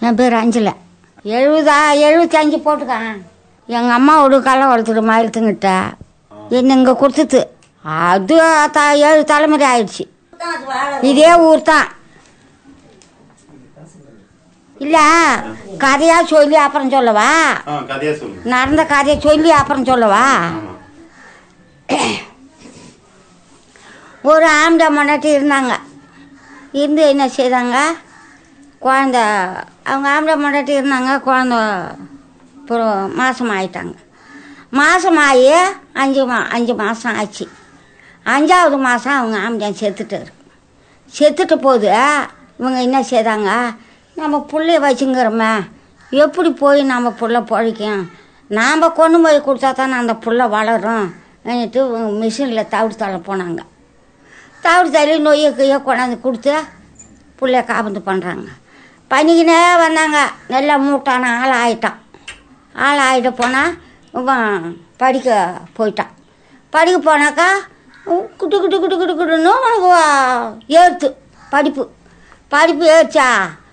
என் பேர் அஞ்சலை. 75 போட்டுக்கான். எங்கள் அம்மாவோட கல்லை வளர்த்துட்டு மயிலத்துங்கிட்ட என்ன இங்கே கொடுத்துட்டு அது 7 தலைமுறை ஆயிடுச்சு. இதே ஊர் தான். இல்லை கதையாக சொல்லி அப்புறம் சொல்லவா? நடந்த கதையை சொல்லி அப்புறம் சொல்லவா? ஒரு ஆம்பளை மண்டாட்டி இருந்தாங்க. இருந்து என்ன செய்தாங்க, குழந்த அவங்க ஆம்பளை மண்டாட்டி இருந்தாங்க. குழந்த மாதம் ஆகிட்டாங்க. மாதமாகி 5 மாதம் ஆச்சு. 5ஆவது மாதம் அவங்க ஆம்பளை செத்துட்டு போது இவங்க என்ன செய்தாங்க, நம்ம பிள்ளைய வச்சுங்கிறோமே, எப்படி போய் நம்ம புள்ள பழிக்கும், நாம் கொண்டு போய் கொடுத்தா தானே அந்த புள்ள வளரும் ன்ட்டு மிஷினில் தவிடு தள்ள போனாங்க. தவிடு தள்ளி நொய்யை கையை கொண்டாந்து கொடுத்து புள்ளைய காபந்து பண்ணுறாங்க. பண்ணிக்கினே வந்தாங்க. நல்லா மூட்டான ஆள் ஆகிட்ட போனால் படிக்க போயிட்டான். படிக்க போனாக்கா குட்டு குட்டு குட்டு குட்டு குட்டுன்னு உனக்கு ஏறுத்து படிப்பு ஏறிச்சா.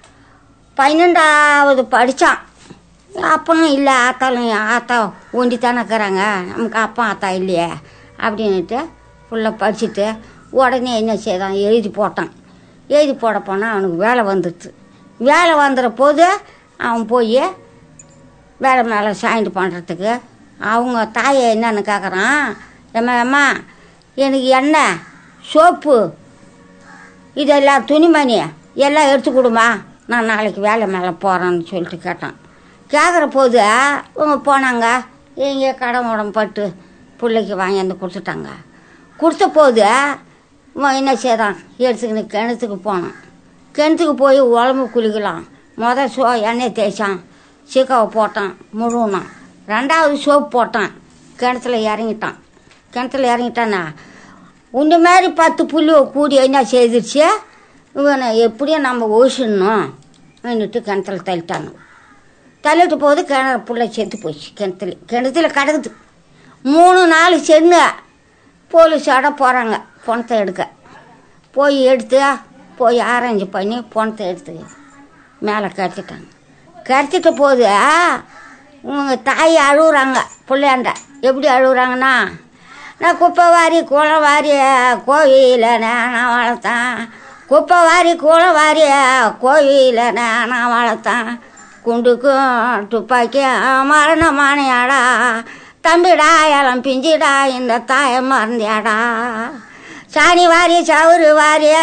12ஆவது படித்தான். அப்பனும் இல்லை, ஆத்தா ஒண்டி தானே இருக்கிறாங்க, நமக்கு அப்பா ஆத்தா இல்லையே அப்படின்ட்டு ஃபுல்ல படிச்சுட்டு உடனே என்ன செய்தான், எழுதி போட போனால் அவனுக்கு வேலை வந்துடுது. வேலை வந்துடுற போது அவன் போய் வேலை மேலே சாய்ந்து பண்ணுறதுக்கு அவங்க தாயை என்னன்னு கேட்குறான், ஏம்மா எனக்கு எண்ணெய் சோப்பு இதெல்லாம் துணிமணி எல்லாம் எடுத்து கொடுமா, நான் நாளைக்கு வேலை மேலே போகிறேன்னு சொல்லிட்டு கேட்டான். கேட்குற போது இவங்க போனாங்க. எங்கே கடன் உடம்பு பட்டு பிள்ளைக்கு வாங்கியாந்து கொடுத்துட்டாங்க. கொடுத்த போது இவன் என்ன செய்தான், எடுத்துக்கின்னு கிணத்துக்கு போனான். கிணத்துக்கு போய் உடம்பு குளிக்கலாம். எண்ணெய் தேய்ச்சான், சீக்காவை போட்டான், முழுவினான். 2ஆவது சோப்பு போட்டான். கிணத்துல இறங்கிட்டானா உண்ட மாதிரி 10 புள்ளி கூடி என்ன செய்திருச்சு, இவனை எப்படியும் நம்ம ஓசிடணும் என்னட்டு கிணத்துல தள்ளிட்டு போது புள்ள செத்து போச்சு. கிணத்துல கிடக்குது. 3-4 சென்னு போலீஸோட போகிறாங்க பணத்தை எடுக்க. போய் ஆரஞ்சு பண்ணி பணத்தை எடுத்து மேலே கரைச்சிட்ட போது இவங்க தாய் அழுகுறாங்க. பிள்ளையாண்ட எப்படி அழுகுறாங்கன்னா, நான் குப்பை வாரி குளம் வாரி கோவில நான் வளர்த்தேன், குப்பை வாரி குளம் வாரி கோவில நான் வளர்த்தேன், குண்டுக்கும் துப்பாக்கியும் மரணமானியாடா, தம்பிடா எல்லாம் பிஞ்சிடா இந்த தாயை மறந்தியாடா, சாணி வாரி சவுறு வாரிய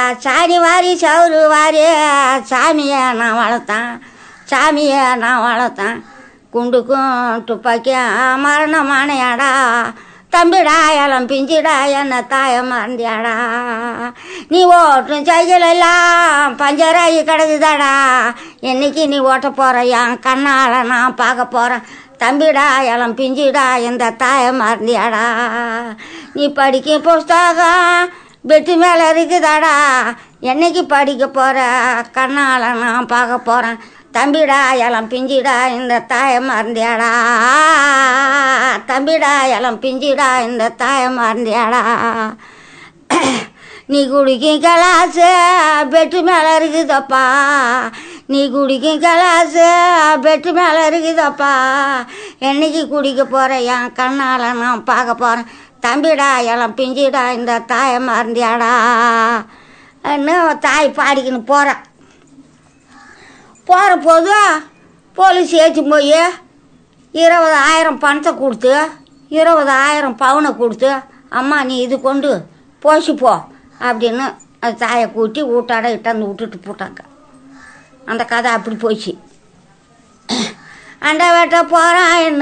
சாமியை நான் வளர்த்தேன், குண்டுக்கும் துப்பாக்கியும் மரணமானியாடா, தம்பிடா எல்லாம் பிஞ்சிடா என்ன தாயை மறந்தியாடா, நீ ஓட்டும் சைக்கிள் எல்லாம் பஞ்சராகி கிடக்குதாடா, என்னைக்கு நீ ஓட்ட போகிற என் கண்ணால் நான் பார்க்க போகிறேன், தம்பிடா எல்லாம் பிஞ்சிடா இந்த தாயை மறந்தியாடா, நீ படிக்கும் புஸ்தகம் பெட்டு மேலே இருக்குதாடா, என்னைக்கு படிக்க போகிற கண்ணால் நான் பார்க்க போகிறேன், தம்பிடா எல்லாம் பிஞ்சிடா இந்த தாயை மறந்தியாடா, தம்பிடா எல்லாம் பிஞ்சிடா இந்த தாயை மறந்தியாடா, நீ குடிக்கும் கலாசு பெட்டு மேலே இருக்குதப்பா, நீ குடிக்கும் கலாசு பெட்டு மேலே இருக்குதப்பா, என்னைக்கு குடிக்க போகிற என் கண்ணால் நான் பார்க்க போகிறேன், தம்பிடா எல்லாம் பிஞ்சிடா இந்த தாயை மறந்தியாடா இன்னும் தாய் பாடிக்கின்னு போகிற போது போலீஸ் ஏற்றி போய் 20,000 பணத்தை கொடுத்து 20,000 பவுனை கொடுத்து, அம்மா நீ இது கொண்டு போசிப்போ அப்படின்னு அந்த தாயை கூட்டி வீட்டாட இட்டாந்து விட்டுட்டு போட்டாங்க. அந்த கதை அப்படி போச்சு. அண்டை வெட்ட போகிறான் என்ன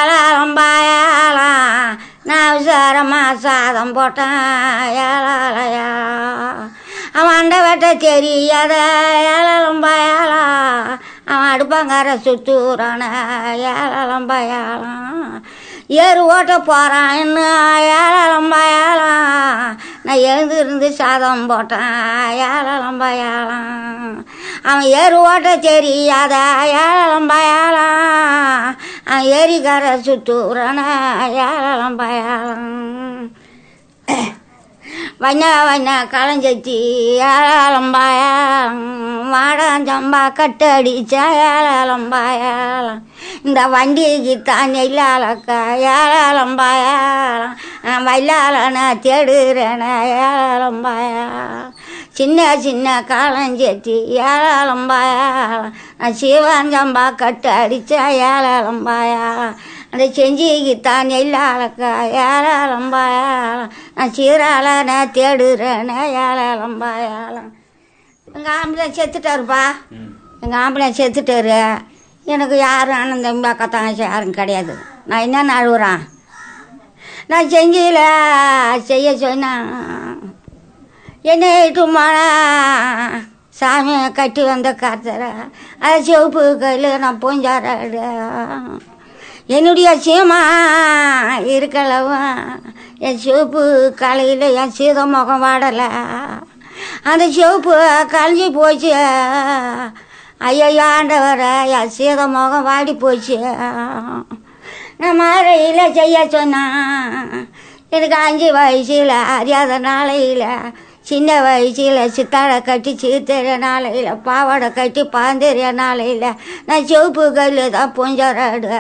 ஏழாம் நான் விசாரமாக சாதம் போட்டேன் ஏழாலையா, அவன் அண்டை வெட்ட தெரியாத ஏழம்பயாலா, அவன் அடுப்பாங்கார சுத்தூரான ஏழம்பயாலாம், ஏறு ஓட்ட போகிறான் இன்னும் ஏழம்பயாலாம், நான் எழுந்திருந்து சாதம் போட்டேன் ஏழம்பயாலாம், அவன் ஏறு ஓட்ட தெரியாத ஏழம்பயாலாம், அவன் ஏரிக்கார சுத்தூரான ஏழம்பயாலாம், வண்ண வண்ண களஞ்செத்தி ஏழாலம்பாயாலம் வாடாஞ்சம்பா கட்டடிச்சா ஏழாலம்பாயாலம் இந்த வண்டிக்கு தான் நெல்லாலக்கா ஏழாலம்பாயாலம் வயலாலன தேடுறேன ஏழாலம்பாயாலம் சின்ன சின்ன காலஞ்சேத்தி ஏழாலம்பாயாலம் நான் சிவாஞ்சம்பா கட்டு அடிச்சா ஏழாலம்பாயாலம் அந்த செஞ்சிக்குத்தான் நெல்லாலக்கா ஏழாலம்பாயாலம் நான் சீராளன தேடுறேன ஏழாலம்பாயாலம் எங்கள் ஆம்பளை செத்துட்டாருப்பா எங்கள் ஆம்பளை செத்துட்டாரு எனக்கு யாரும் அண்ணன் தம்பி அக்கா தங்கச்சி யாரும் கிடையாது நான் என்ன அழுகுறேன் நான் செஞ்சியில் செய்ய சொன்னேன் என்னை இட்டுமானா சாமியை கட்டி வந்த காத்தரை அதை சிவப்பு கையில் நான் பூஞ்சாராடு என்னுடைய சீமா இருக்கலவா என் சிவப்பு காலையில் என் சீத முகம் வாடலை அந்த சிவப்பு கலைஞ்சி போச்சு ஐயோ ஆண்டவரை என் சீத முகம் வாடி போச்சு நான் மாறையில் செய்ய சொன்னேன் எனக்கு 5 வயசில் அறியாத நாளையில் சின்ன வயசில் சித்தாடை கட்டி சீத்தறிய நாளையில் பாவாடை கட்டி பாந்தறிய நாளையில் நான் சிவப்பு கையில் தான் பூஞ்சராடு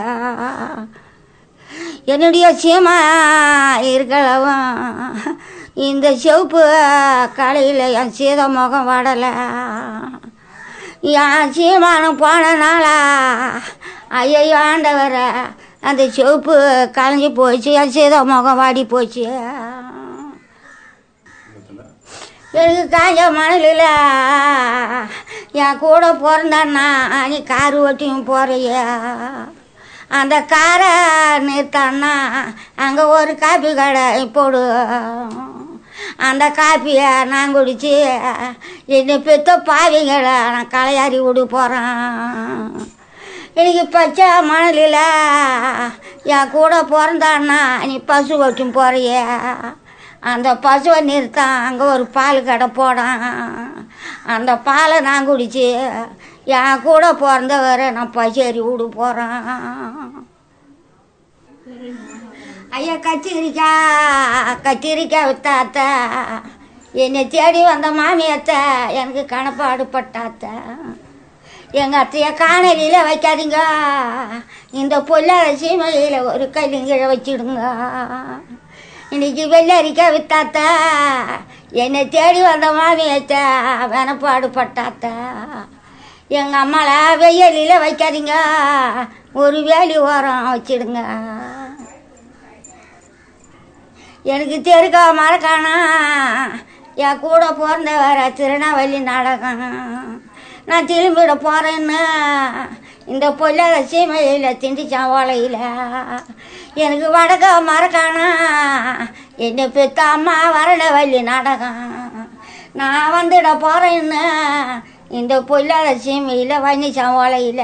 என்னுடைய சீமா இருக்கலவா இந்த சிவப்பு காலையில் என் சீத முகம் வாடலை என் சீமானம் போனனாலா ஐயோ ஆண்டவரை அந்த சிவப்பு கலைஞ்சி போச்சு என் சீத முகம் வாடி போச்சு எனக்கு காஞ்ச மணலில் என் கூட பிறந்தான்னா நீ கார் ஓட்டியும் போறிய அந்த காரை நிறுத்தான்னா அங்கே ஒரு காப்பி கடை போடு அந்த காப்பியை நான் குடிச்சு என்னை பெற்ற பாவிங்களை நான் களையாரி விட போகிறேன் எனக்கு பச்சை மணலில் என் கூட பிறந்தான்னா நீ பசு ஓட்டியும் போறிய அந்த பசுவை நிறுத்தான் அங்கே ஒரு பால் கடை போடான் அந்த பாலை நான் குடிச்சு என் கூட பிறந்தவரை நான் பச்சேரி விட போகிறேன் ஐயா கத்திரிக்காய் வித்தாத்த என்னை தேடி வந்த மாமியத்த எனக்கு கணப்பாடு பட்டாத்த எங்கள் அத்தையை காணலியில் வைக்காதீங்க இந்த பொல்லாத சீமையில் ஒரு கைலிங்கீழ வச்சிடுங்க இன்னைக்கு வெள்ளரிக்காய் வித்தாத்த என்னை தேடி வந்த மாமியத்த வெனப்பாடு பட்டாத்த எங்கள் அம்மாவை வெயிலில் வைக்காதீங்க ஒரு வேலி ஓரம் வச்சிடுங்க எனக்கு தெருக்கா மறக்கானா என் கூட பிறந்த வர திருநாவல்லி நாடகம் நான் திரும்பிட போகிறேன்னு இந்த பொல்லாத சீமையில் திண்டிச்சான் ஓலையில் எனக்கு வடக்க மறக்கானா என்னை பெற்ற அம்மா வரடவல்லி நாடகம் நான் வந்துட போகிறேன்னு இந்த பொல்லாத சீமையில் வன்னிச்சான் ஓலையில்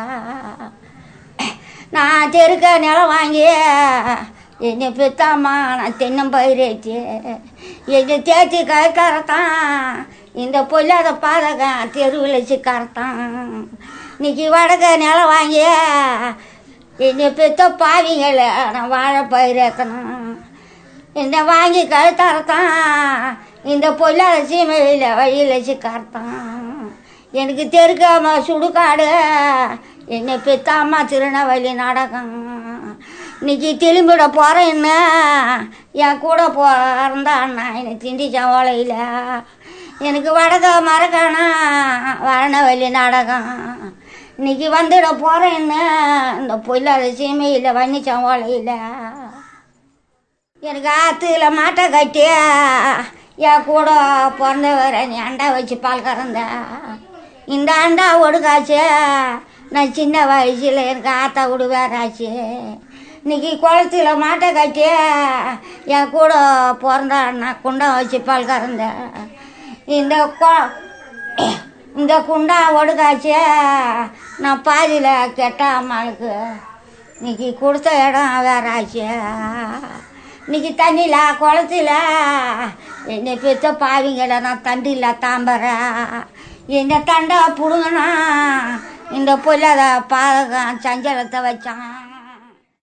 நான் தெருக்க நிலம் வாங்கி என்னை பெத்தாம்மா நான் தென்னம்பயிரேச்சு என்னை தேய்ச்சி கறத்தான் இந்த பொல்லாத பாதகம் தெருவில் வச்சு கறத்தான் இன்னைக்கு வடக்க நிலம் வாங்கி என்னை பெத்த பாவிங்களை நான் வாழை பயிரேற்றணும் என்னை வாங்கி கழுத்தறத்தான் இந்த பொல்லாத சீமையில் வழியில் வச்சு கறத்தான் எனக்கு தெருக்காம சுடுகாடு என்னை பெத்தாம்மா திருநெல்வேலி நாடகம் இன்னைக்கு திரும்பிட போகிறேன்னு என் கூட பிறந்தா அண்ணா என்னை திண்டிச்சான் ஓலையில் எனக்கு வடக்க மறக்கானா வரணவல்லி நாடகம் இன்னைக்கு வந்துட போகிறேன்னு இந்த பொல்லாத சீமையில் வன்னிச்சான் ஓலையில் எனக்கு ஆற்றுல மாட்டை கட்டி என் கூட பிறந்தவர நீ அண்டா வச்சு பால் கறந்த இந்த அண்டா ஒடுக்காச்சு நான் சின்ன வயசில் எனக்கு ஆத்தா விடு வேறாச்சு இன்னைக்கு குளத்துல மாட்டை கட்டி என் கூட பிறந்த அண்ணா குண்டம் வச்சு பால் கறந்த இந்த குண்டா ஒடுக்காச்சு நான் பாதியில் கெட்ட அம்மாளுக்கு இன்னைக்கு கொடுத்த இடம் வேறாச்சு இன்னைக்கு தண்ணியில் குளத்துல என்னை பெற்ற பாவிங்களை நான் தண்டில் தாம்பறேன் இந்த தண்டை பிடுங்கனா இந்த பொல்லாத பாதகம் சஞ்சலத்தை வச்சான்.